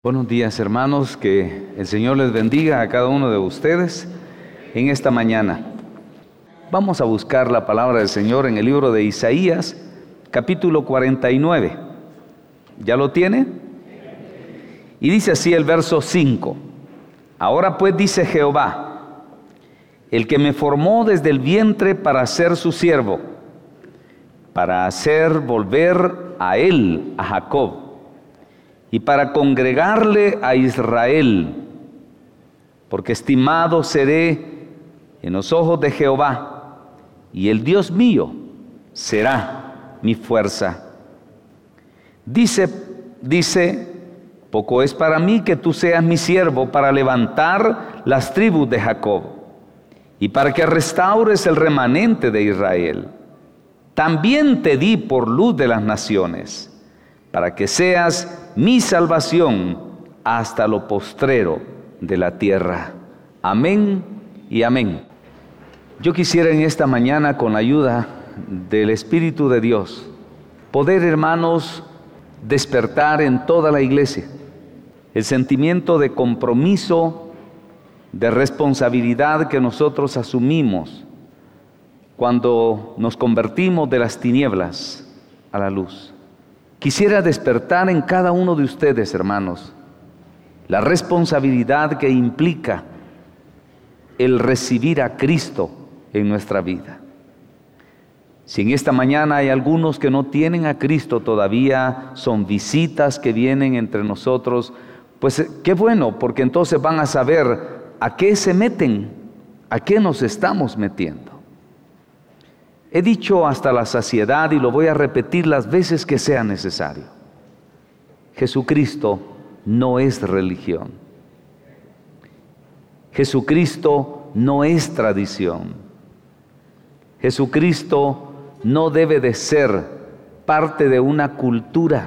Buenos días, hermanos, que el Señor les bendiga a cada uno de ustedes en esta mañana. Vamos a buscar la palabra del Señor en el libro de Isaías, capítulo 49. ¿Ya lo tiene? Y dice así el verso 5. Ahora pues dice Jehová, el que me formó desde el vientre para ser su siervo, para hacer volver a él, a Jacob, y para congregarle a Israel, porque estimado seré en los ojos de Jehová, y el Dios mío será mi fuerza. Dice, poco es para mí que tú seas mi siervo para levantar las tribus de Jacob, y para que restaures el remanente de Israel. También te di por luz de las naciones, para que seas mi salvación hasta lo postrero de la tierra. Amén y amén. Yo quisiera en esta mañana, con la ayuda del Espíritu de Dios, poder, hermanos, despertar en toda la iglesia el sentimiento de compromiso, de responsabilidad que nosotros asumimos cuando nos convertimos de las tinieblas a la luz. Quisiera despertar en cada uno de ustedes, hermanos, la responsabilidad que implica el recibir a Cristo en nuestra vida. Si en esta mañana hay algunos que no tienen a Cristo todavía, son visitas que vienen entre nosotros, pues qué bueno, porque entonces van a saber a qué se meten, a qué nos estamos metiendo. He dicho hasta la saciedad y lo voy a repetir las veces que sea necesario. Jesucristo no es religión. Jesucristo no es tradición. Jesucristo no debe de ser parte de una cultura.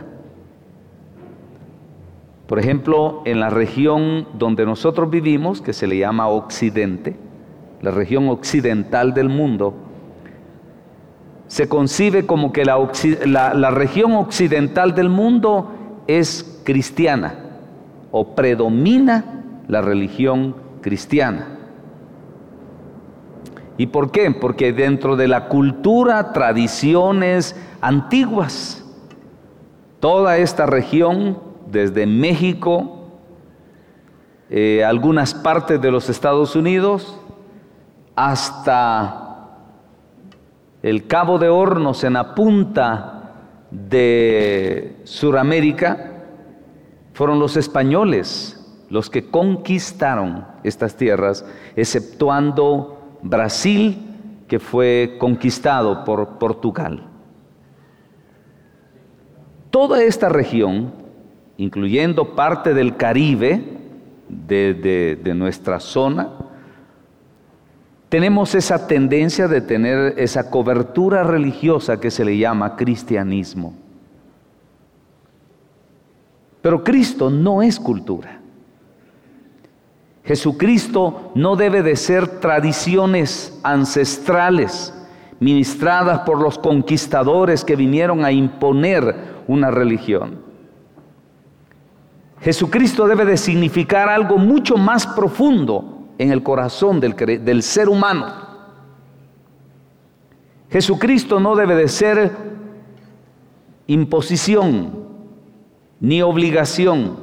Por ejemplo, en la región donde nosotros vivimos, que se le llama Occidente, la región occidental del mundo, se concibe como que la región occidental del mundo es cristiana o predomina la religión cristiana. ¿Y por qué? Porque dentro de la cultura, tradiciones antiguas, toda esta región, desde México, algunas partes de los Estados Unidos, hasta el Cabo de Hornos en la punta de Sudamérica, fueron los españoles los que conquistaron estas tierras, exceptuando Brasil, que fue conquistado por Portugal. Toda esta región, incluyendo parte del Caribe, de nuestra zona, tenemos esa tendencia de tener esa cobertura religiosa que se le llama cristianismo. Pero Cristo no es cultura. Jesucristo no debe de ser tradiciones ancestrales ministradas por los conquistadores que vinieron a imponer una religión. Jesucristo debe de significar algo mucho más profundo en el corazón del ser humano. Jesucristo no debe de ser imposición ni obligación.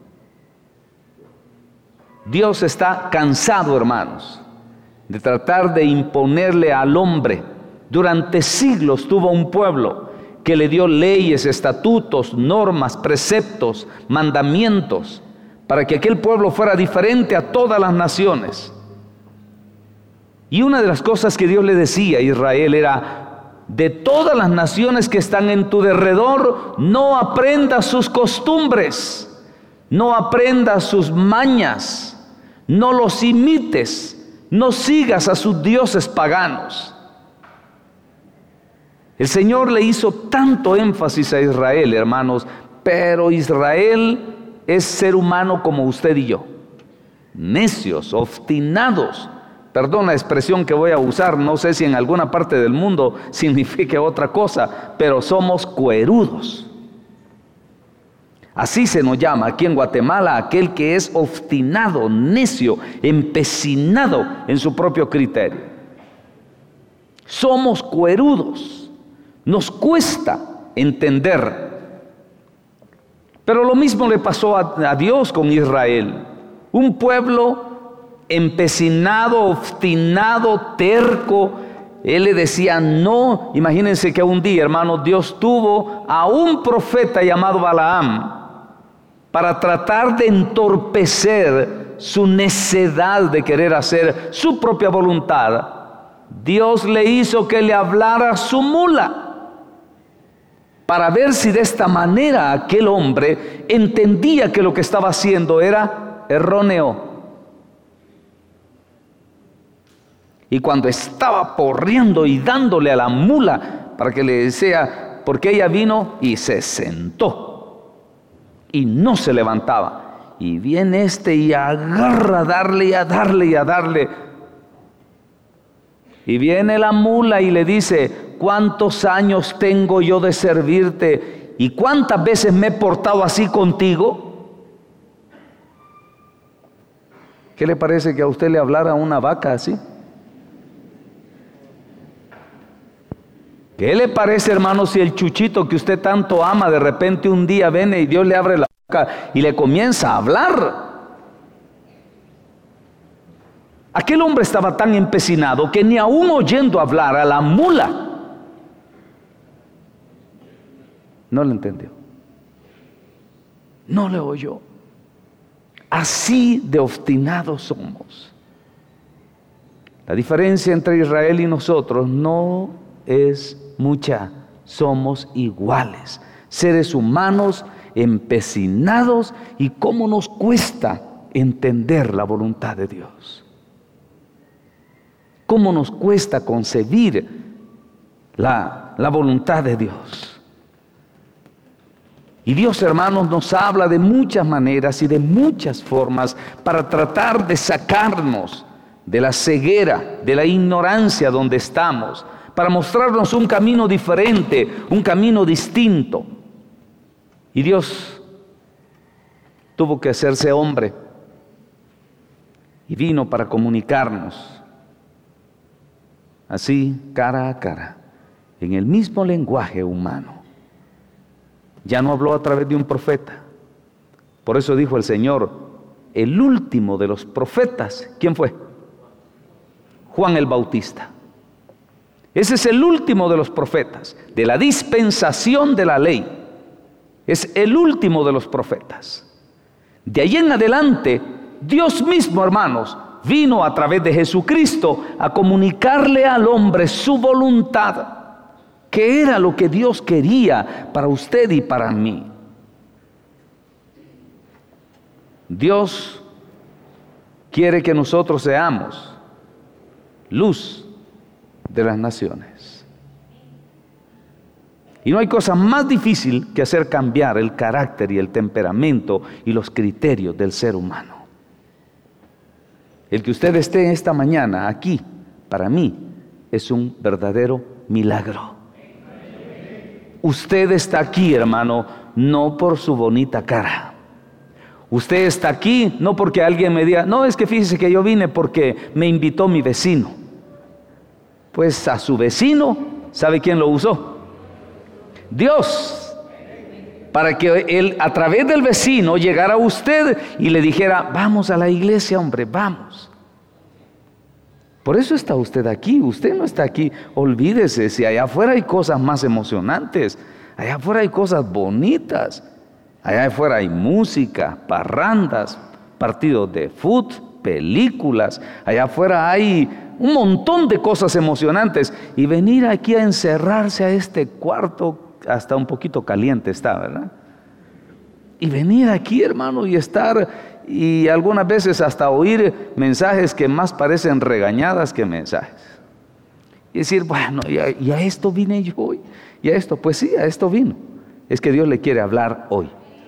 Dios está cansado, hermanos, de tratar de imponerle al hombre. Durante siglos tuvo un pueblo que le dio leyes, estatutos, normas, preceptos, mandamientos, para que aquel pueblo fuera diferente a todas las naciones. Y una de las cosas que Dios le decía a Israel era: de todas las naciones que están en tu derredor, no aprendas sus costumbres, no aprendas sus mañas, no los imites, no sigas a sus dioses paganos. El Señor le hizo tanto énfasis a Israel, hermanos, pero Israel es ser humano como usted y yo, necios, obstinados. Perdón la expresión que voy a usar, no sé si en alguna parte del mundo signifique otra cosa, pero somos cuerudos. Así se nos llama aquí en Guatemala aquel que es obstinado, necio, empecinado en su propio criterio. Somos cuerudos, nos cuesta entender. Pero lo mismo le pasó a Dios con Israel. Un pueblo empecinado, obstinado, terco. Él le decía no. Imagínense que un día, hermanos, Dios tuvo a un profeta llamado Balaam para tratar de entorpecer su necedad de querer hacer su propia voluntad. Dios le hizo que le hablara a su mula para ver si de esta manera aquel hombre entendía que lo que estaba haciendo era erróneo. Y cuando estaba porreando y dándole a la mula para que le decía, porque ella vino y se sentó y no se levantaba, y viene y agarra a darle y a darle y a darle, y viene la mula y le dice, ¿cuántos años tengo yo de servirte y cuántas veces me he portado así contigo? ¿Qué le parece que a usted le hablara a una vaca así? ¿Qué le parece, hermano, si el chuchito que usted tanto ama de repente un día viene y Dios le abre la boca y le comienza a hablar? Aquel hombre estaba tan empecinado que ni aún oyendo hablar a la mula no le entendió, no le oyó. Así de obstinados somos. La diferencia entre Israel y nosotros no es mucha, somos iguales, seres humanos empecinados, y cómo nos cuesta entender la voluntad de Dios, cómo nos cuesta concebir la voluntad de Dios. Y Dios, hermanos, nos habla de muchas maneras y de muchas formas para tratar de sacarnos de la ceguera, de la ignorancia donde estamos, para mostrarnos un camino diferente, un camino distinto. Y Dios tuvo que hacerse hombre y vino para comunicarnos así, cara a cara, en el mismo lenguaje humano. Ya no habló a través de un profeta. Por eso dijo el Señor, el último de los profetas, ¿quién fue? Juan el Bautista. Ese es el último de los profetas, de la dispensación de la ley. Es el último de los profetas. De ahí en adelante, Dios mismo, hermanos, vino a través de Jesucristo a comunicarle al hombre su voluntad, que era lo que Dios quería para usted y para mí. Dios quiere que nosotros seamos luz de las naciones. Y no hay cosa más difícil que hacer cambiar el carácter y el temperamento y los criterios del ser humano. El que usted esté esta mañana aquí, para mí, es un verdadero milagro. Usted está aquí, hermano, no por su bonita cara. Usted está aquí no porque alguien me diga, no, es que fíjese que yo vine porque me invitó mi vecino. Pues a su vecino, ¿sabe quién lo usó? Dios. Para que él, a través del vecino, llegara a usted y le dijera, vamos a la iglesia, hombre, vamos. Por eso está usted aquí. Usted no está aquí, olvídese, si allá afuera hay cosas más emocionantes, allá afuera hay cosas bonitas, allá afuera hay música, parrandas, partidos de fútbol, películas, allá afuera hay un montón de cosas emocionantes, y venir aquí a encerrarse a este cuarto, hasta un poquito caliente está, ¿verdad? Y venir aquí, hermano, y estar, y algunas veces hasta oír mensajes que más parecen regañadas que mensajes. Y decir, bueno, y a esto vine yo hoy, y a esto, pues sí, a esto vino. Es que Dios le quiere hablar hoy.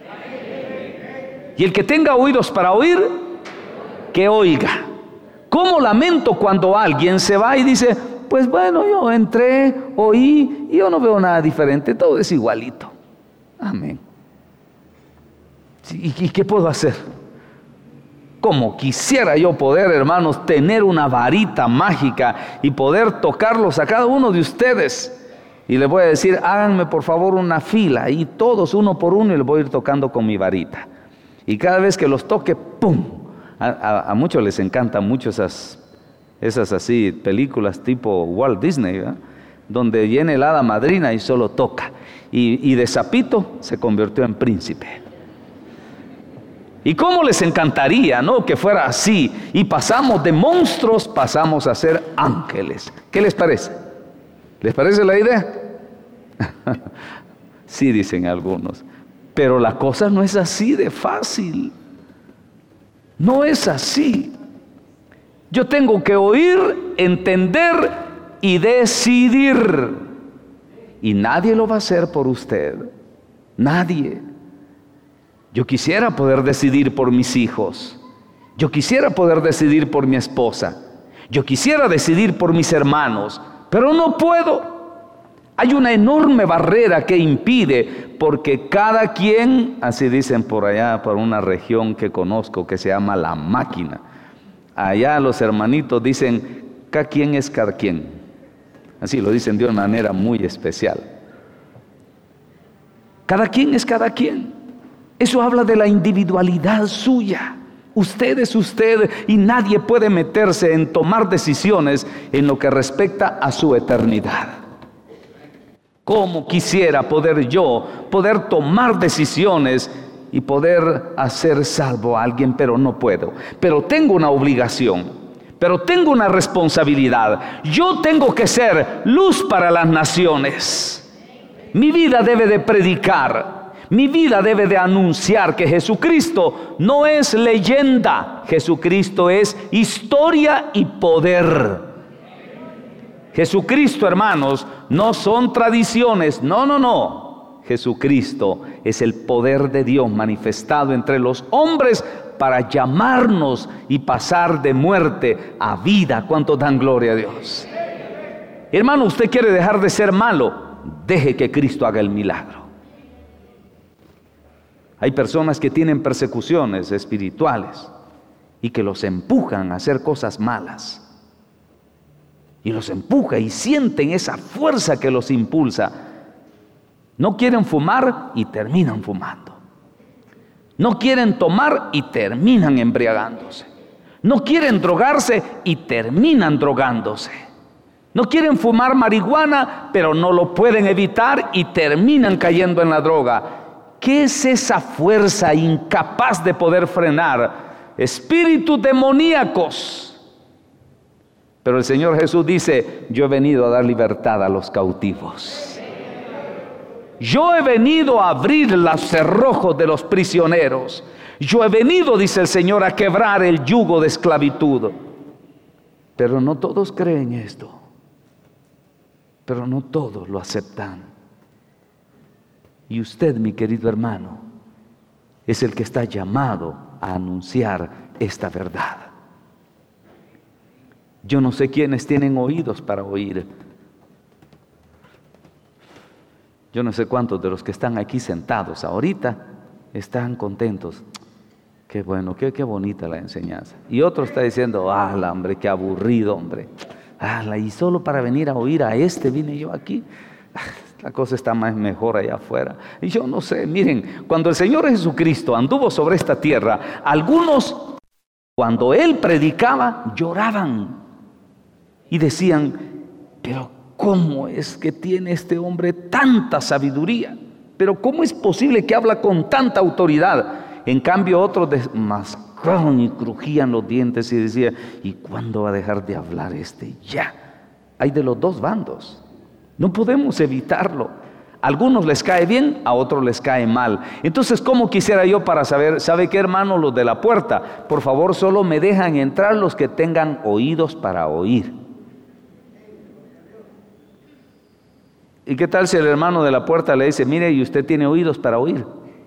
Y el que tenga oídos para oír, que oiga. ¿Cómo lamento cuando alguien se va y dice, pues bueno, yo entré, oí, y yo no veo nada diferente, todo es igualito? Amén. ¿Y qué puedo hacer? Como quisiera yo poder, hermanos, tener una varita mágica y poder tocarlos a cada uno de ustedes. Y les voy a decir, háganme por favor una fila, y todos uno por uno, y les voy a ir tocando con mi varita. Y cada vez que los toque, ¡pum! A muchos les encantan mucho esas así películas tipo Walt Disney, ¿verdad? Donde viene el hada madrina y solo toca. Y de sapito se convirtió en príncipe. ¿Y cómo les encantaría, no, que fuera así? Y pasamos de monstruos, pasamos a ser ángeles. ¿Qué les parece? ¿Les parece la idea? Sí, dicen algunos. Pero la cosa no es así de fácil. No es así. Yo tengo que oír, entender y decidir. Y nadie lo va a hacer por usted. Nadie. Yo quisiera poder decidir por mis hijos. Yo quisiera poder decidir por mi esposa. Yo quisiera decidir por mis hermanos, pero no puedo. Hay una enorme barrera que impide, porque cada quien, así dicen por allá, por una región que conozco que se llama La Máquina. Allá los hermanitos dicen, cada quien es cada quien. Así lo dicen de una manera muy especial. Cada quien es cada quien. Eso habla de la individualidad suya. Usted es usted y nadie puede meterse en tomar decisiones en lo que respecta a su eternidad. ¿Cómo quisiera poder tomar decisiones y poder hacer salvo a alguien? Pero no puedo. Pero tengo una obligación, pero tengo una responsabilidad. Yo tengo que ser luz para las naciones. Mi vida debe de predicar. Mi vida debe de anunciar que Jesucristo no es leyenda. Jesucristo es historia y poder. Jesucristo, hermanos, no son tradiciones. No. Jesucristo es el poder de Dios manifestado entre los hombres para llamarnos y pasar de muerte a vida. ¿Cuántos dan gloria a Dios? Hermano, usted quiere dejar de ser malo, deje que Cristo haga el milagro. Hay personas que tienen persecuciones espirituales y que los empujan a hacer cosas malas. Y los empuja y sienten esa fuerza que los impulsa. No quieren fumar y terminan fumando. No quieren tomar y terminan embriagándose. No quieren drogarse y terminan drogándose. No quieren fumar marihuana, pero no lo pueden evitar y terminan cayendo en la droga. ¿Qué es esa fuerza incapaz de poder frenar? Espíritus demoníacos. Pero el Señor Jesús dice, yo he venido a dar libertad a los cautivos. Yo he venido a abrir los cerrojos de los prisioneros. Yo he venido, dice el Señor, a quebrar el yugo de esclavitud. Pero no todos creen esto. Pero no todos lo aceptan. Y usted, mi querido hermano, es el que está llamado a anunciar esta verdad. Yo no sé quiénes tienen oídos para oír. Yo no sé cuántos de los que están aquí sentados ahorita están contentos. Qué bueno, qué bonita la enseñanza. Y otro está diciendo, hombre, qué aburrido, hombre. Y solo para venir a oír a vine yo aquí. La cosa está mejor allá afuera. Y yo no sé, miren, cuando el Señor Jesucristo anduvo sobre esta tierra, algunos, cuando Él predicaba, lloraban. Y decían, pero ¿cómo es que tiene este hombre tanta sabiduría? Pero ¿cómo es posible que habla con tanta autoridad? En cambio otros mascaban y crujían los dientes y decían, ¿y cuándo va a dejar de hablar ya? Hay de los dos bandos. No podemos evitarlo. A algunos les cae bien, a otros les cae mal. Entonces, ¿cómo quisiera yo para saber? ¿Sabe qué, hermano? Los de la puerta, por favor, solo me dejan entrar los que tengan oídos para oír. ¿Y qué tal si el hermano de la puerta le dice, mire, ¿y usted tiene oídos para oír?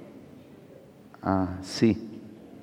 Sí.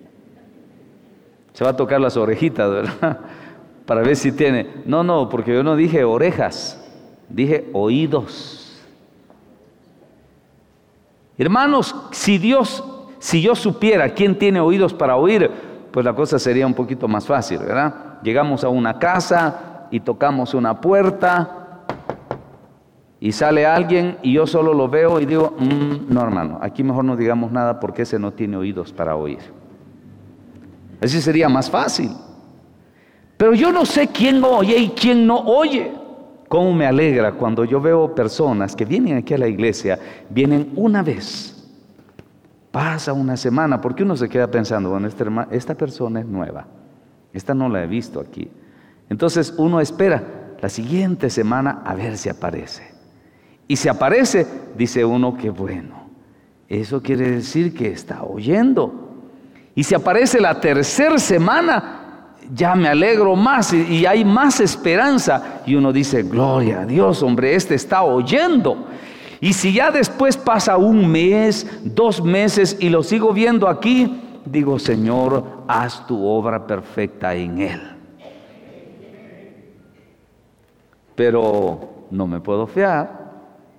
Se va a tocar las orejitas, ¿verdad? Para ver si tiene. No, porque yo no dije orejas, dije oídos. Hermanos, si Si yo supiera quién tiene oídos para oír, pues la cosa sería un poquito más fácil, ¿verdad? Llegamos a una casa y tocamos una puerta y sale alguien y yo solo lo veo y digo, no hermano, aquí mejor no digamos nada porque ese no tiene oídos para oír. Así sería más fácil. Pero yo no sé quién oye y quién no oye. Cómo me alegra cuando yo veo personas que vienen aquí a la iglesia, vienen una vez, pasa una semana, porque uno se queda pensando, bueno, esta persona es nueva, esta no la he visto aquí. Entonces uno espera la siguiente semana a ver si aparece. Y si aparece, dice uno que bueno, eso quiere decir que está oyendo. Y si aparece la tercera semana, ya me alegro más y hay más esperanza. Y uno dice, gloria a Dios, hombre, este está oyendo. Y si ya después pasa un mes, 2 meses y lo sigo viendo aquí, digo, Señor, haz tu obra perfecta en él. Pero no me puedo fiar.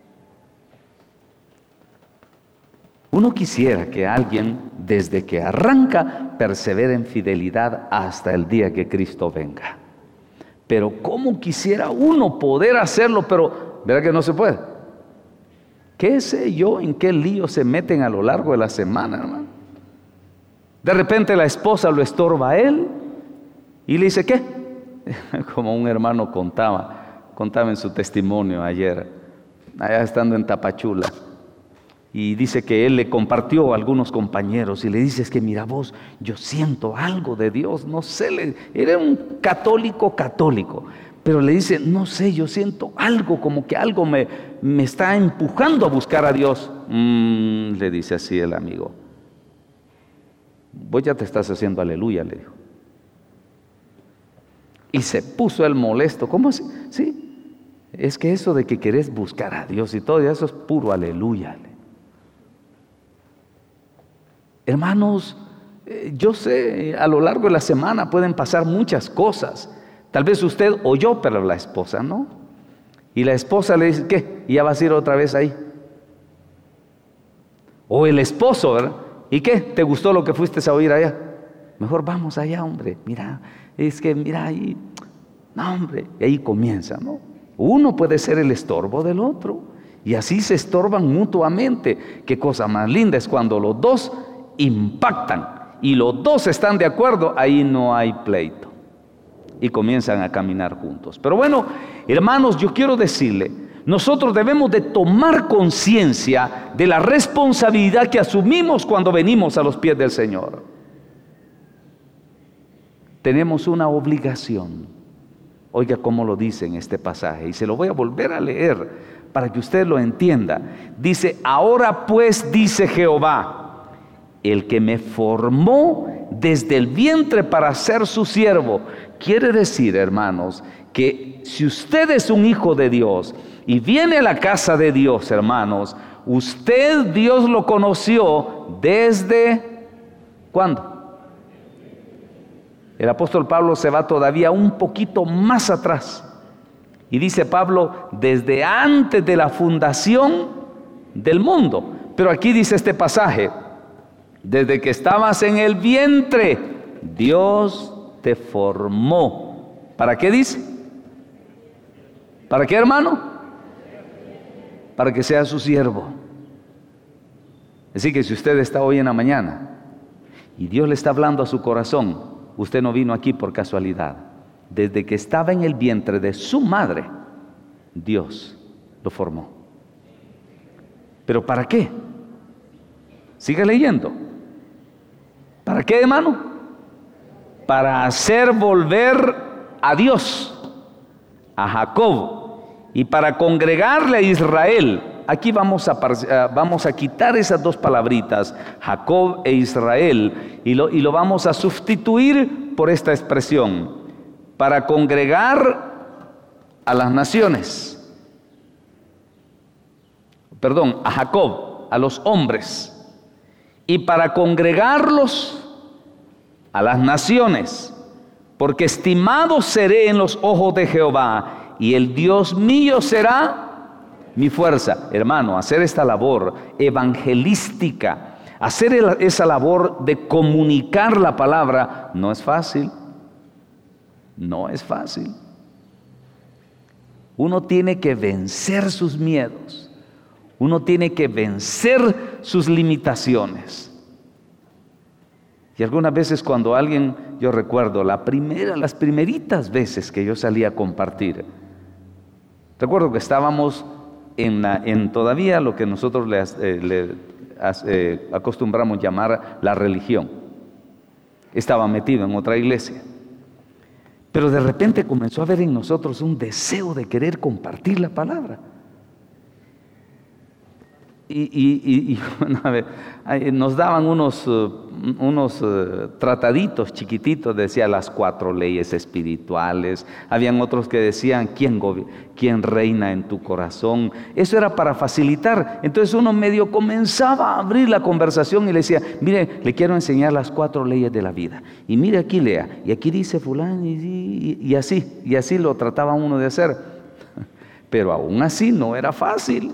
Uno quisiera que alguien, desde que arranca, persevere en fidelidad hasta el día que Cristo venga. Pero ¿cómo quisiera uno poder hacerlo? Pero, ¿verdad que no se puede? ¿Qué sé yo en qué lío se meten a lo largo de la semana, hermano? De repente la esposa lo estorba a él y le dice, ¿qué? Como un hermano contaba en su testimonio ayer, allá estando en Tapachula. Y dice que él le compartió a algunos compañeros y le dice, es que mira vos, yo siento algo de Dios, no sé, era un católico, pero le dice, no sé, yo siento algo, como que algo me está empujando a buscar a Dios. Le dice así el amigo, vos ya te estás haciendo aleluya, le dijo. Y se puso él molesto, ¿cómo así? Sí, es que eso de que querés buscar a Dios y todo eso es puro aleluya. Hermanos, yo sé, a lo largo de la semana pueden pasar muchas cosas. Tal vez usted oyó, pero la esposa no. Y la esposa le dice, ¿qué? ¿Y ya vas a ir otra vez ahí? O el esposo, ¿verdad? ¿Y qué? ¿Te gustó lo que fuiste a oír allá? Mejor vamos allá, hombre. Mira, es que mira ahí. No, hombre. Y ahí comienza, ¿no? Uno puede ser el estorbo del otro. Y así se estorban mutuamente. Qué cosa más linda es cuando los dos impactan y los dos están de acuerdo, ahí no hay pleito y comienzan a caminar juntos. Pero bueno, hermanos, yo quiero decirle, nosotros debemos de tomar conciencia de la responsabilidad que asumimos cuando venimos a los pies del Señor. Tenemos una obligación. Oiga cómo lo dice en este pasaje, y se lo voy a volver a leer para que usted lo entienda. Dice, ahora pues, dice Jehová, el que me formó desde el vientre para ser su siervo. Quiere decir, hermanos, que si usted es un hijo de Dios y viene a la casa de Dios, hermanos, usted, Dios lo conoció desde ¿cuándo? El apóstol Pablo se va todavía un poquito más atrás y dice Pablo, desde antes de la fundación del mundo. Pero aquí dice este pasaje, desde que estabas en el vientre, Dios te formó. ¿Para qué dice? ¿Para qué, hermano? Para que sea su siervo. Así que si usted está hoy en la mañana y Dios le está hablando a su corazón, usted no vino aquí por casualidad. Desde que estaba en el vientre de su madre, Dios lo formó. ¿Pero para qué? Sigue leyendo. ¿Para qué, hermano? Para hacer volver a Dios, a Jacob, y para congregarle a Israel. Aquí vamos a quitar esas dos palabritas, Jacob e Israel, y lo vamos a sustituir por esta expresión, para congregar a las naciones. Perdón, a Jacob, a los hombres, y para congregarlos a las naciones, porque estimado seré en los ojos de Jehová, y el Dios mío será mi fuerza. Hermano, hacer esta labor evangelística, Hacer esa labor de comunicar la palabra no es fácil. No es fácil. Uno tiene que vencer sus miedos. Uno tiene que vencer sus limitaciones. Y algunas veces cuando alguien, yo recuerdo las primeritas veces que yo salí a compartir, recuerdo que estábamos en todavía lo que nosotros acostumbramos llamar la religión. Estaba metido en otra iglesia. Pero de repente comenzó a haber en nosotros un deseo de querer compartir la palabra. Y bueno, a ver, nos daban unos trataditos chiquititos, decía las 4 leyes espirituales. Habían otros que decían quién reina en tu corazón. Eso era para facilitar. Entonces uno medio comenzaba a abrir la conversación y le decía, mire, le quiero enseñar las 4 leyes de la vida. Y mire, aquí lea, y aquí dice fulano, y así lo trataba uno de hacer. Pero aún así no era fácil.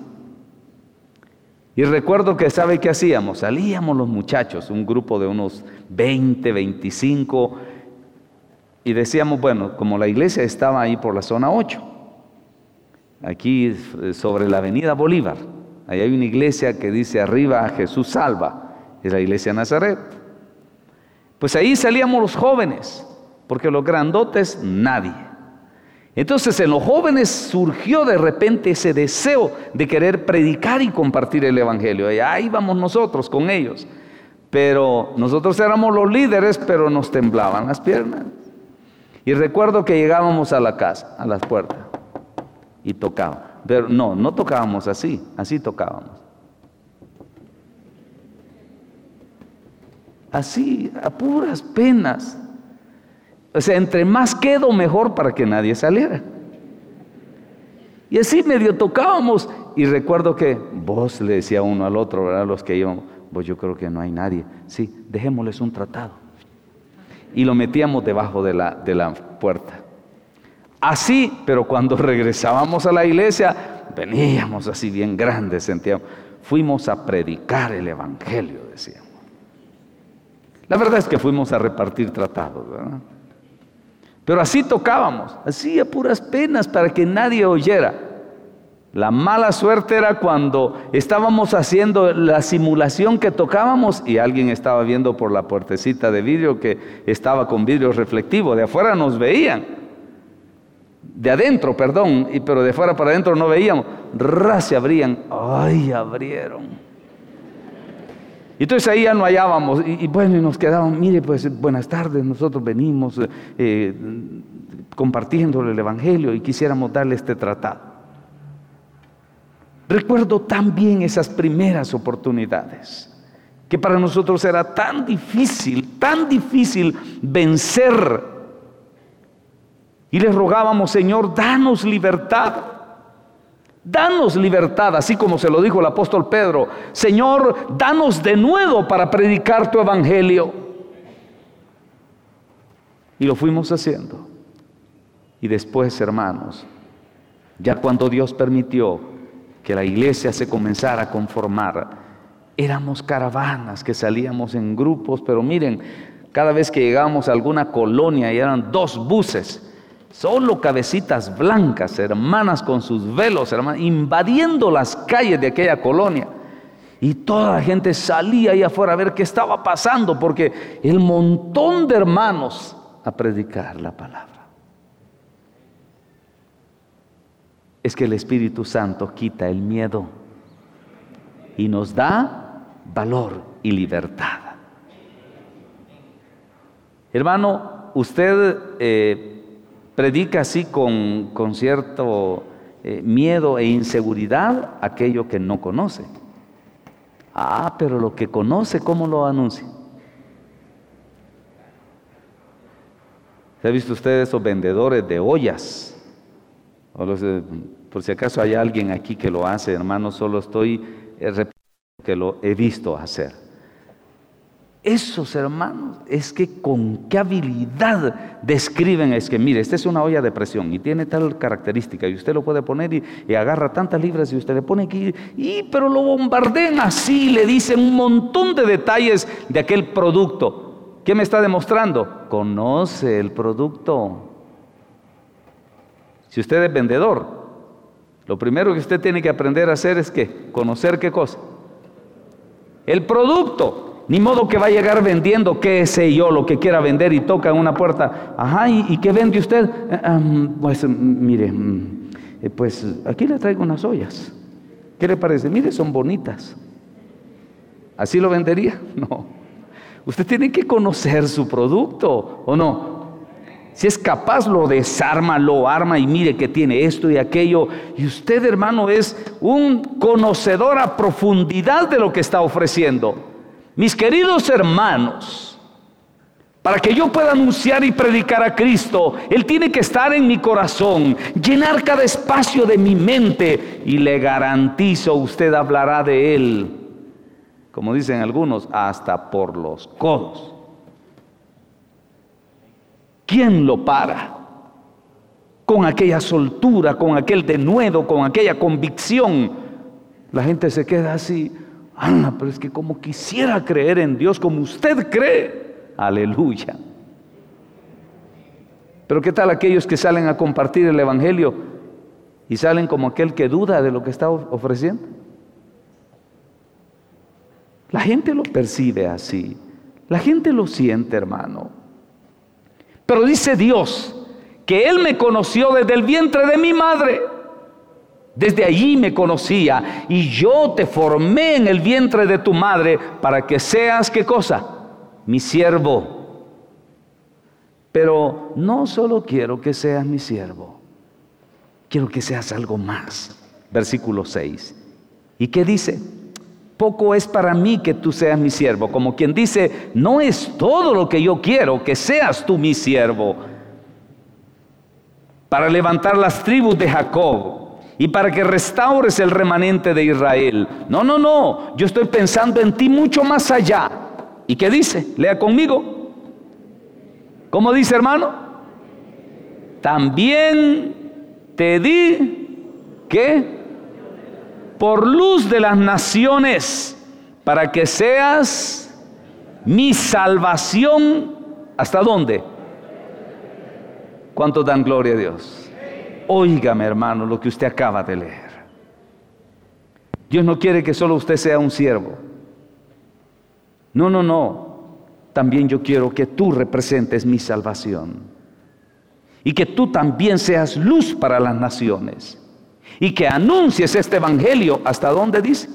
Y recuerdo que, ¿sabe qué hacíamos? Salíamos los muchachos, un grupo de unos 20, 25, y decíamos, bueno, como la iglesia estaba ahí por la zona 8, aquí sobre la avenida Bolívar, ahí hay una iglesia que dice arriba Jesús salva, es la iglesia de Nazaret. Pues ahí salíamos los jóvenes, porque los grandotes nadie. Entonces en los jóvenes surgió de repente ese deseo de querer predicar y compartir el evangelio. Y ahí vamos nosotros con ellos. Pero nosotros éramos los líderes, pero nos temblaban las piernas. Y recuerdo que llegábamos a la casa, a las puertas, y tocábamos. Pero no tocábamos así tocábamos. Así, a puras penas. O sea, entre más quedo, mejor para que nadie saliera. Y así medio tocábamos. Y recuerdo que vos le decía uno al otro, ¿verdad? Los que íbamos, pues yo creo que no hay nadie. Sí, dejémosles un tratado. Y lo metíamos debajo de la puerta. Así, pero cuando regresábamos a la iglesia, veníamos así bien grandes, sentíamos. Fuimos a predicar el evangelio, decíamos. La verdad es que fuimos a repartir tratados, ¿verdad? Pero así tocábamos, así a puras penas para que nadie oyera. La mala suerte era cuando estábamos haciendo la simulación que tocábamos y alguien estaba viendo por la puertecita de vidrio que estaba con vidrio reflectivo. De afuera nos veían, de adentro, perdón, pero de afuera para adentro no veíamos. Se abrían, ¡ay, abrieron! Y entonces ahí ya no hallábamos, y bueno, y nos quedábamos, mire, pues buenas tardes, nosotros venimos compartiéndole el evangelio y quisiéramos darle este tratado. Recuerdo tan bien esas primeras oportunidades, que para nosotros era tan difícil vencer. Y les rogábamos, Señor, danos libertad. Danos libertad, así como se lo dijo el apóstol Pedro. Señor, danos de nuevo para predicar tu evangelio. Y lo fuimos haciendo. Y después, hermanos, ya cuando Dios permitió que la iglesia se comenzara a conformar, éramos caravanas que salíamos en grupos, pero miren, cada vez que llegábamos a alguna colonia y eran 2 buses, solo cabecitas blancas, hermanas con sus velos, hermanas, invadiendo las calles de aquella colonia. Y toda la gente salía ahí afuera a ver qué estaba pasando, porque el montón de hermanos a predicar la palabra. Es que el Espíritu Santo quita el miedo y nos da valor y libertad. Hermano, usted predica así con cierto miedo e inseguridad aquello que no conoce. Pero lo que conoce, ¿cómo lo anuncia? ¿Se ha visto usted esos vendedores de ollas? Por si acaso hay alguien aquí que lo hace, hermano, solo estoy repitiendo que lo he visto hacer. Esos hermanos, es que con qué habilidad describen, es que mire, esta es una olla de presión y tiene tal característica y usted lo puede poner y agarra tantas libras y usted le pone aquí, pero lo bombardean así, le dicen un montón de detalles de aquel producto. ¿Qué me está demostrando? Conoce el producto. Si usted es vendedor, lo primero que usted tiene que aprender a hacer es que conocer ¿qué cosa? El producto. Ni modo que va a llegar vendiendo, qué sé yo, lo que quiera vender y toca en una puerta. Ajá, ¿y qué vende usted? Pues mire, pues aquí le traigo unas ollas. ¿Qué le parece? Mire, son bonitas. ¿Así lo vendería? No. Usted tiene que conocer su producto, ¿o no? Si es capaz, lo desarma, lo arma y mire que tiene esto y aquello. Y usted, hermano, es un conocedor a profundidad de lo que está ofreciendo. Mis queridos hermanos, para que yo pueda anunciar y predicar a Cristo, Él tiene que estar en mi corazón, llenar cada espacio de mi mente, y le garantizo, usted hablará de Él, como dicen algunos, hasta por los codos. ¿Quién lo para? Con aquella soltura, con aquel denuedo, con aquella convicción. La gente se queda así. Pero es que como quisiera creer en Dios como usted cree. Aleluya. Pero ¿qué tal aquellos que salen a compartir el evangelio y salen como aquel que duda de lo que está ofreciendo? La gente lo percibe así. La gente lo siente, hermano. Pero dice Dios que Él me conoció desde el vientre de mi madre. Desde allí me conocía y yo te formé en el vientre de tu madre para que seas, ¿qué cosa? Mi siervo. Pero no solo quiero que seas mi siervo, quiero que seas algo más. Versículo 6. ¿Y qué dice? Poco es para mí que tú seas mi siervo. Como quien dice, no es todo lo que yo quiero, que seas tú mi siervo. Para levantar las tribus de Jacob. Y para que restaures el remanente de Israel. No, yo estoy pensando en ti mucho más allá. ¿Y qué dice? Lea conmigo. ¿Cómo dice, hermano? También te di, ¿qué? Por luz de las naciones, para que seas mi salvación. ¿Hasta dónde? ¿Cuántos dan gloria a Dios? Óigame, hermano, lo que usted acaba de leer. Dios no quiere que solo usted sea un siervo. No. También yo quiero que tú representes mi salvación. Y que tú también seas luz para las naciones. Y que anuncies este evangelio. ¿Hasta dónde dice?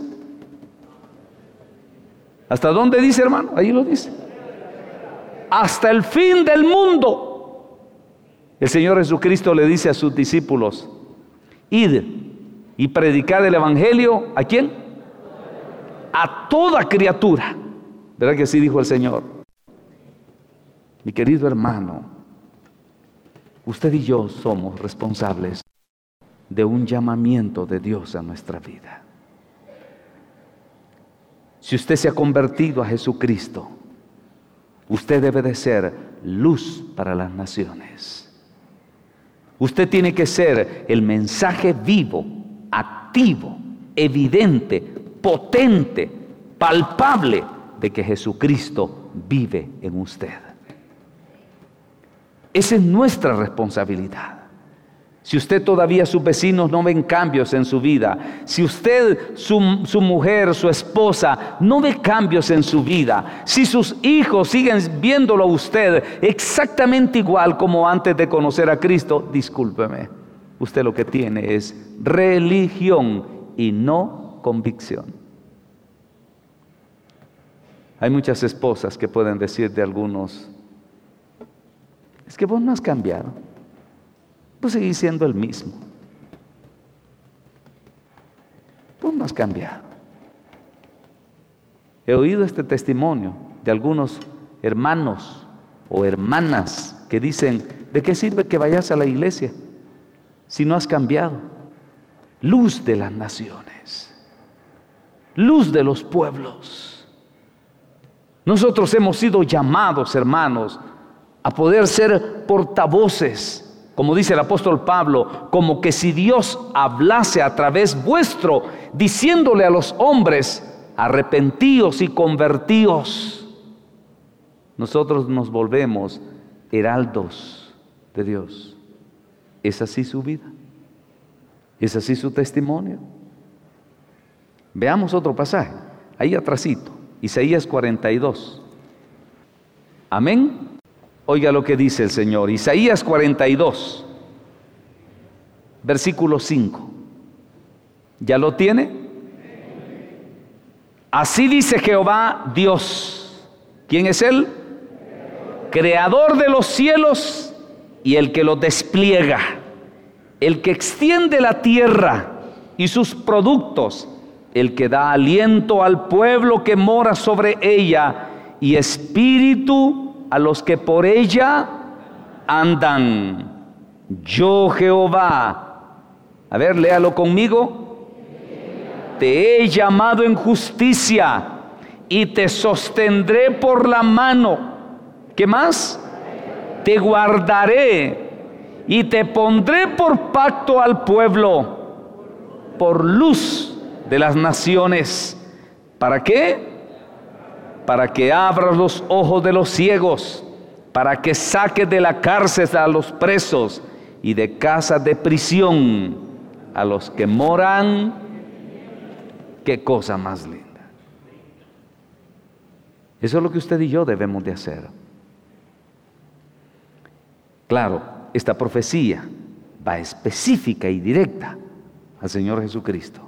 ¿Hasta dónde dice, hermano? Ahí lo dice. Hasta el fin del mundo. El Señor Jesucristo le dice a sus discípulos: id y predicad el evangelio. ¿A quién? A toda criatura. ¿Verdad que así dijo el Señor? Mi querido hermano, usted y yo somos responsables de un llamamiento de Dios a nuestra vida. Si usted se ha convertido a Jesucristo, usted debe de ser luz para las naciones. Usted tiene que ser el mensaje vivo, activo, evidente, potente, palpable de que Jesucristo vive en usted. Esa es nuestra responsabilidad. Si usted todavía, sus vecinos no ven cambios en su vida, si usted, su mujer, su esposa, no ve cambios en su vida, si sus hijos siguen viéndolo a usted exactamente igual como antes de conocer a Cristo, discúlpeme, usted lo que tiene es religión y no convicción. Hay muchas esposas que pueden decir de algunos: es que vos no has cambiado. Pues seguís siendo el mismo. Pues no has cambiado. He oído este testimonio de algunos hermanos o hermanas que dicen: ¿de qué sirve que vayas a la iglesia si no has cambiado? Luz de las naciones, luz de los pueblos. Nosotros hemos sido llamados, hermanos, a poder ser portavoces, como dice el apóstol Pablo, como que si Dios hablase a través vuestro, diciéndole a los hombres: arrepentíos y convertíos. Nosotros nos volvemos heraldos de Dios. ¿Es así su vida? ¿Es así su testimonio? Veamos otro pasaje, ahí atrasito, Isaías 42. Amén. Oiga lo que dice el Señor. Isaías 42, versículo 5. ¿Ya lo tiene? Así dice Jehová Dios. ¿Quién es Él? Creador de los cielos y el que los despliega, el que extiende la tierra y sus productos, el que da aliento al pueblo que mora sobre ella y espíritu a los que por ella andan. Yo, Jehová, a ver, léalo conmigo. Te he llamado en justicia y te sostendré por la mano. ¿Qué más? Te guardaré y te pondré por pacto al pueblo, por luz de las naciones. ¿Para qué? Para que abras los ojos de los ciegos, para que saques de la cárcel a los presos y de casas de prisión a los que moran. Qué cosa más linda. Eso es lo que usted y yo debemos de hacer. Claro, esta profecía va específica y directa al Señor Jesucristo.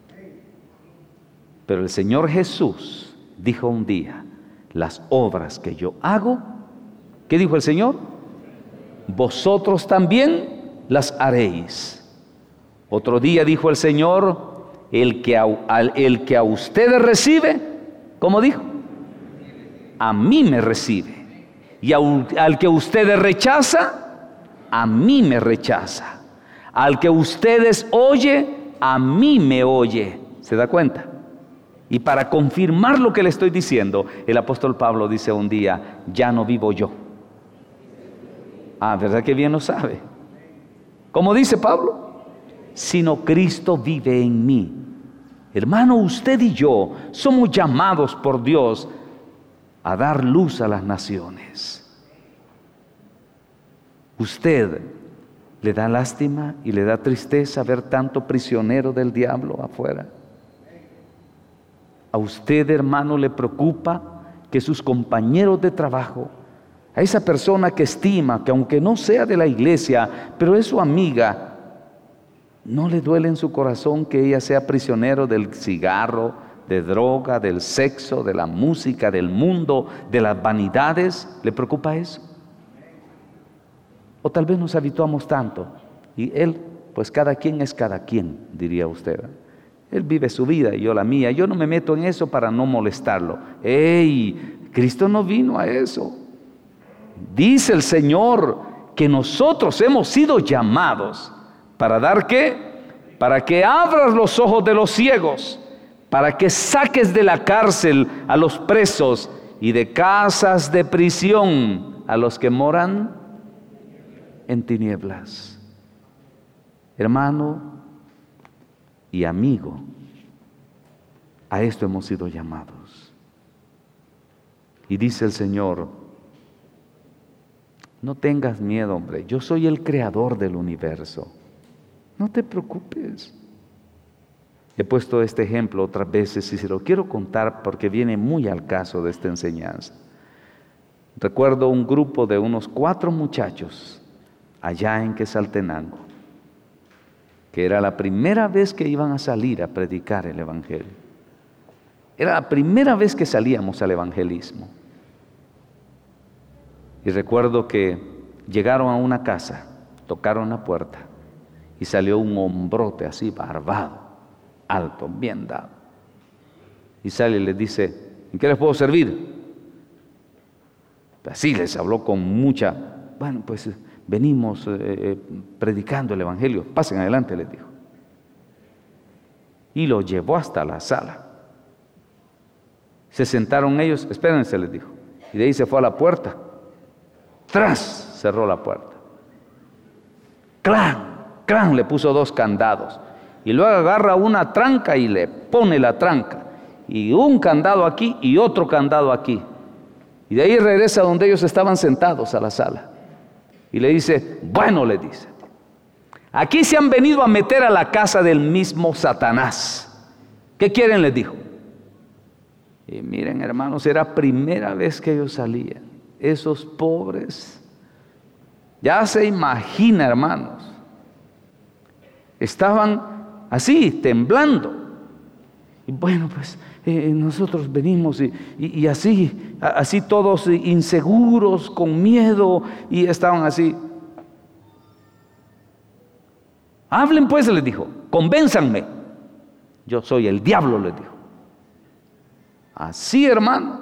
Pero el Señor Jesús dijo un día: las obras que yo hago, ¿qué dijo el Señor? Vosotros también las haréis. Otro día dijo el Señor: el que a ustedes recibe, ¿cómo dijo? A mí me recibe. Y al que ustedes rechaza, a mí me rechaza. Al que ustedes oye, a mí me oye. ¿Se da cuenta? Y para confirmar lo que le estoy diciendo, el apóstol Pablo dice un día: ya no vivo yo. ¿Verdad que bien lo sabe? ¿Cómo dice Pablo? Sino Cristo vive en mí. Hermano, usted y yo somos llamados por Dios a dar luz a las naciones. ¿Usted le da lástima y le da tristeza ver tanto prisionero del diablo afuera? ¿A usted, hermano, le preocupa que sus compañeros de trabajo, a esa persona que estima, que aunque no sea de la iglesia, pero es su amiga, no le duele en su corazón que ella sea prisionero del cigarro, de droga, del sexo, de la música, del mundo, de las vanidades? ¿Le preocupa eso? O tal vez nos habituamos tanto y él, pues cada quien es cada quien, diría usted. Él vive su vida y yo la mía. Yo no me meto en eso para no molestarlo. ¡Ey! Cristo no vino a eso. Dice el Señor que nosotros hemos sido llamados para dar ¿qué? Para que abras los ojos de los ciegos, para que saques de la cárcel a los presos y de casas de prisión a los que moran en tinieblas. Hermano y amigo, a esto hemos sido llamados. Y dice el Señor: no tengas miedo, hombre, yo soy el creador del universo. No te preocupes. He puesto este ejemplo otras veces y se lo quiero contar porque viene muy al caso de esta enseñanza. Recuerdo un grupo de unos 4 muchachos allá en Quetzaltenango, que era la primera vez que iban a salir a predicar el evangelio. Era la primera vez que salíamos al evangelismo. Y recuerdo que llegaron a una casa, tocaron la puerta y salió un hombrote así barbado, alto, bien dado. Y sale y les dice: ¿en qué les puedo servir? Así les habló con mucha: bueno, pues venimos predicando el evangelio, pasen adelante, les dijo. Y lo llevó hasta la sala. Se sentaron ellos, espérense, les dijo. Y de ahí se fue a la puerta. ¡Tras! Cerró la puerta. ¡Clan! ¡Clan! Le puso 2 candados. Y luego agarra una tranca y le pone la tranca. Y un candado aquí y otro candado aquí. Y de ahí regresa donde ellos estaban sentados a la sala. Y le dice, bueno, le dice, aquí se han venido a meter a la casa del mismo Satanás. ¿Qué quieren? Les dijo. Y miren, hermanos, era primera vez que ellos salían. Esos pobres, ya se imagina, hermanos, estaban así, temblando. Y bueno, pues nosotros venimos y así todos inseguros, con miedo, y estaban así. Hablen pues, les dijo, convénzanme. Yo soy el diablo, les dijo. Así, hermano.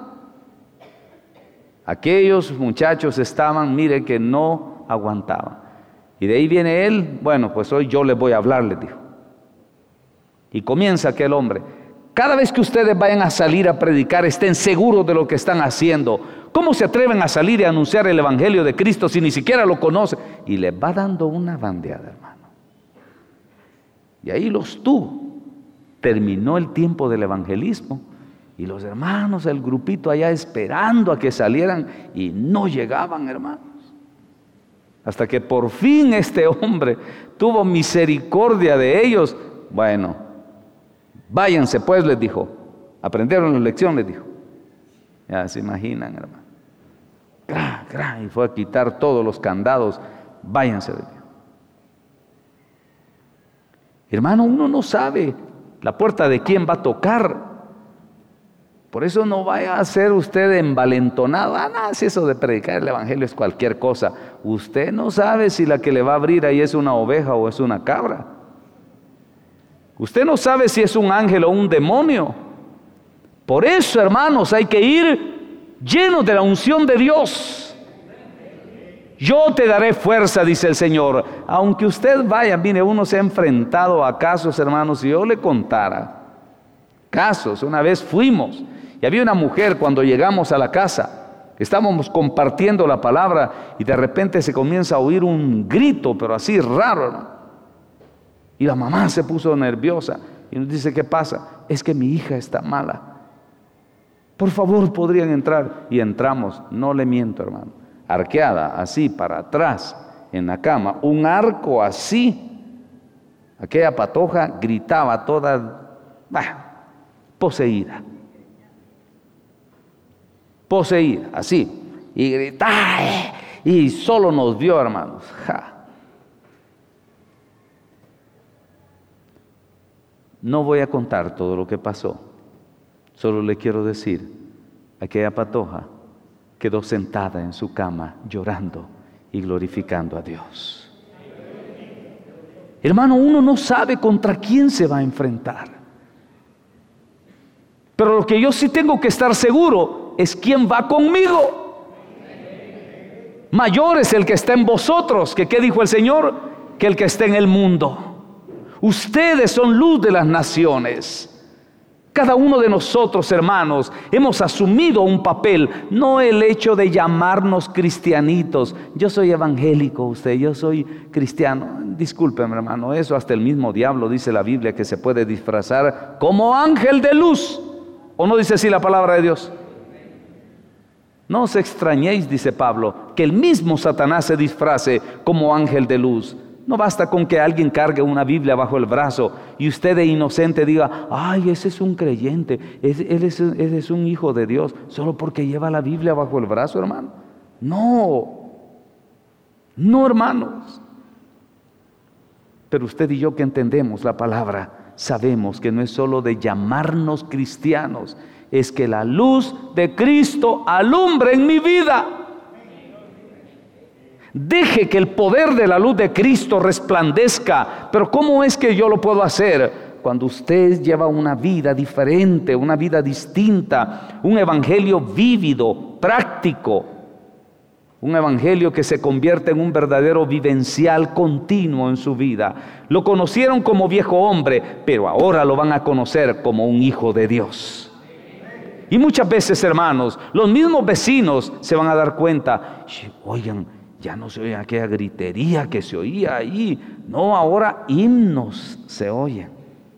Aquellos muchachos estaban, mire, que no aguantaban. Y de ahí viene él, bueno, pues hoy yo les voy a hablar, les dijo. Y comienza aquel hombre. Cada vez que ustedes vayan a salir a predicar, estén seguros de lo que están haciendo. ¿Cómo se atreven a salir y a anunciar el evangelio de Cristo si ni siquiera lo conocen? Y les va dando una bandeada, hermano. Y ahí los tuvo. Terminó el tiempo del evangelismo. Y los hermanos, el grupito allá esperando a que salieran y no llegaban, hermanos. Hasta que por fin este hombre tuvo misericordia de ellos. Bueno, váyanse pues, les dijo. Aprendieron la lección, les dijo. Ya se imaginan, hermano. Y fue a quitar todos los candados. Váyanse, les dijo. Hermano, uno no sabe la puerta de quién va a tocar. Por eso no vaya a ser usted envalentonado. Nada, si eso de predicar el evangelio es cualquier cosa. Usted no sabe si la que le va a abrir ahí es una oveja o es una cabra. Usted no sabe si es un ángel o un demonio. Por eso, hermanos, hay que ir llenos de la unción de Dios. Yo te daré fuerza, dice el Señor. Aunque usted vaya, mire, uno se ha enfrentado a casos, hermanos, si yo le contara. Casos, una vez fuimos y había una mujer cuando llegamos a la casa, estábamos compartiendo la palabra y de repente se comienza a oír un grito, pero así raro, ¿no? Y la mamá se puso nerviosa y nos dice, ¿qué pasa? Es que mi hija está mala. Por favor, ¿podrían entrar? Y entramos, no le miento, hermano, arqueada así para atrás en la cama, un arco así. Aquella patoja gritaba toda poseída, así, y gritaba, y solo nos vio, hermanos. No voy a contar todo lo que pasó, solo le quiero decir, aquella patoja quedó sentada en su cama llorando y glorificando a Dios. Hermano, uno no sabe contra quién se va a enfrentar. Pero lo que yo sí tengo que estar seguro es quién va conmigo. Mayor es el que está en vosotros, que ¿qué dijo el Señor? Que el que está en el mundo. Ustedes son luz de las naciones. Cada uno de nosotros, hermanos, hemos asumido un papel, no el hecho de llamarnos cristianitos. Yo soy evangélico, yo soy cristiano. Discúlpeme, hermano, eso hasta el mismo diablo dice la Biblia que se puede disfrazar como ángel de luz. ¿O no dice así la palabra de Dios? No os extrañéis, dice Pablo, que el mismo Satanás se disfrace como ángel de luz. No basta con que alguien cargue una Biblia bajo el brazo y usted de inocente diga, ay, ese es un creyente, él es un hijo de Dios, solo porque lleva la Biblia bajo el brazo, hermano. No, hermanos. Pero usted y yo que entendemos la palabra, sabemos que no es solo de llamarnos cristianos, es que la luz de Cristo alumbre en mi vida. Deje que el poder de la luz de Cristo resplandezca. Pero ¿cómo es que yo lo puedo hacer? Cuando usted lleva una vida diferente, una vida distinta, un evangelio vívido, práctico, un evangelio que se convierte en un verdadero vivencial continuo en su vida. Lo conocieron como viejo hombre, pero ahora lo van a conocer como un hijo de Dios. Y muchas veces, hermanos, los mismos vecinos se van a dar cuenta, oigan, ya no se oye aquella gritería que se oía ahí. No, ahora himnos se oyen.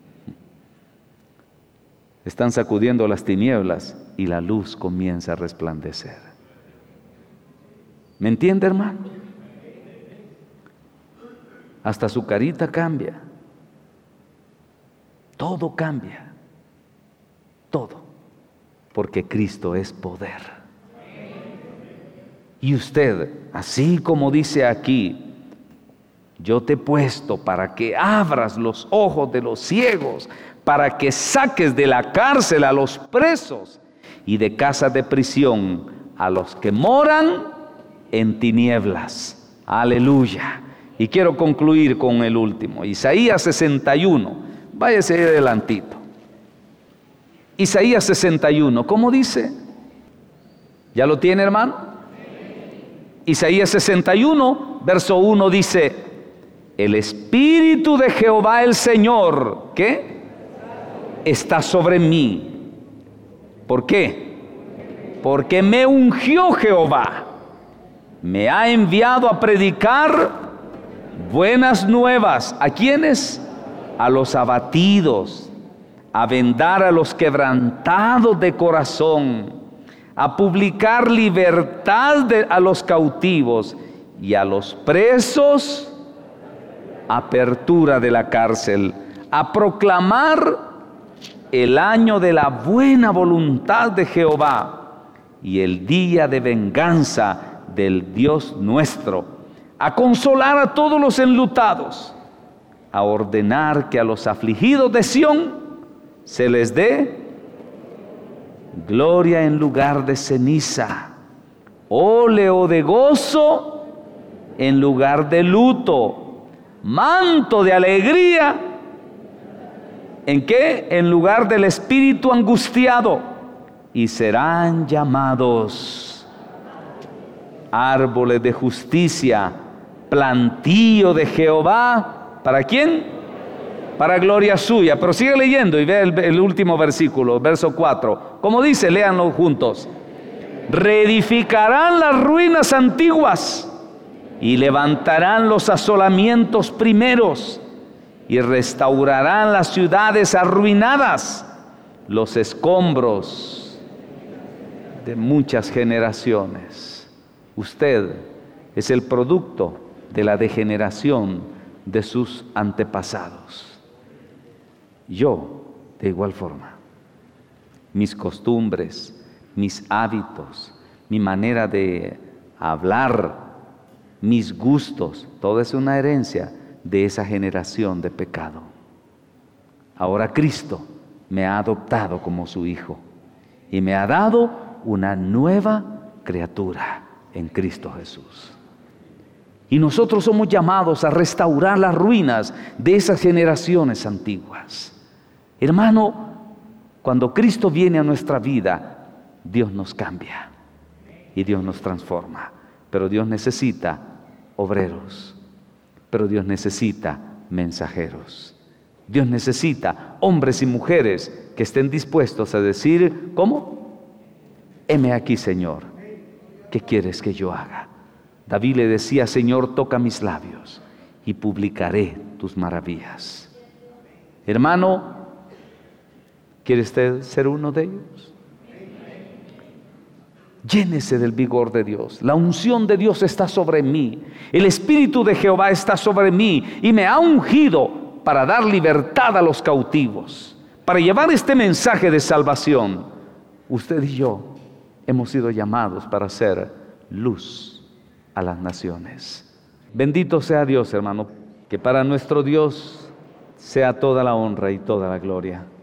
Están sacudiendo las tinieblas y la luz comienza a resplandecer. ¿Me entiende, hermano? Hasta su carita cambia. Todo cambia. Todo. Porque Cristo es poder. Y usted, así como dice aquí, yo te he puesto para que abras los ojos de los ciegos, para que saques de la cárcel a los presos y de casas de prisión a los que moran en tinieblas. Aleluya. Y quiero concluir con el último, Isaías 61. Váyase ahí adelantito. Isaías 61, ¿cómo dice? ¿Ya lo tiene, hermano? Isaías 61, verso 1 dice, el Espíritu de Jehová el Señor, ¿qué? Está sobre mí. ¿Por qué? Porque me ungió Jehová. Me ha enviado a predicar buenas nuevas. ¿A quiénes? A los abatidos, a vendar a los quebrantados de corazón, a publicar libertad a los cautivos y a los presos apertura de la cárcel, a proclamar el año de la buena voluntad de Jehová y el día de venganza del Dios nuestro, a consolar a todos los enlutados, a ordenar que a los afligidos de Sión se les dé gloria en lugar de ceniza, óleo de gozo en lugar de luto, manto de alegría, ¿en qué? En lugar del espíritu angustiado, y serán llamados árboles de justicia, plantío de Jehová. ¿Para quién? Para gloria suya. Pero sigue leyendo y ve el último versículo, verso 4. Como dice, léanlo juntos. Reedificarán las ruinas antiguas y levantarán los asolamientos primeros y restaurarán las ciudades arruinadas, los escombros de muchas generaciones. Usted es el producto de la degeneración de sus antepasados. Yo, de igual forma, mis costumbres, mis hábitos, mi manera de hablar, mis gustos, todo es una herencia de esa generación de pecado. Ahora Cristo me ha adoptado como su hijo y me ha dado una nueva criatura en Cristo Jesús. Y nosotros somos llamados a restaurar las ruinas de esas generaciones antiguas. Hermano, cuando Cristo viene a nuestra vida, Dios nos cambia y Dios nos transforma. Pero Dios necesita obreros, pero Dios necesita mensajeros. Dios necesita hombres y mujeres que estén dispuestos a decir, ¿cómo? Heme aquí, Señor, ¿qué quieres que yo haga? David le decía, Señor, toca mis labios y publicaré tus maravillas. Hermano, ¿quiere usted ser uno de ellos? Llénese del vigor de Dios. La unción de Dios está sobre mí. El Espíritu de Jehová está sobre mí y me ha ungido para dar libertad a los cautivos, para llevar este mensaje de salvación. Usted y yo hemos sido llamados para ser luz a las naciones. Bendito sea Dios, hermano, que para nuestro Dios sea toda la honra y toda la gloria.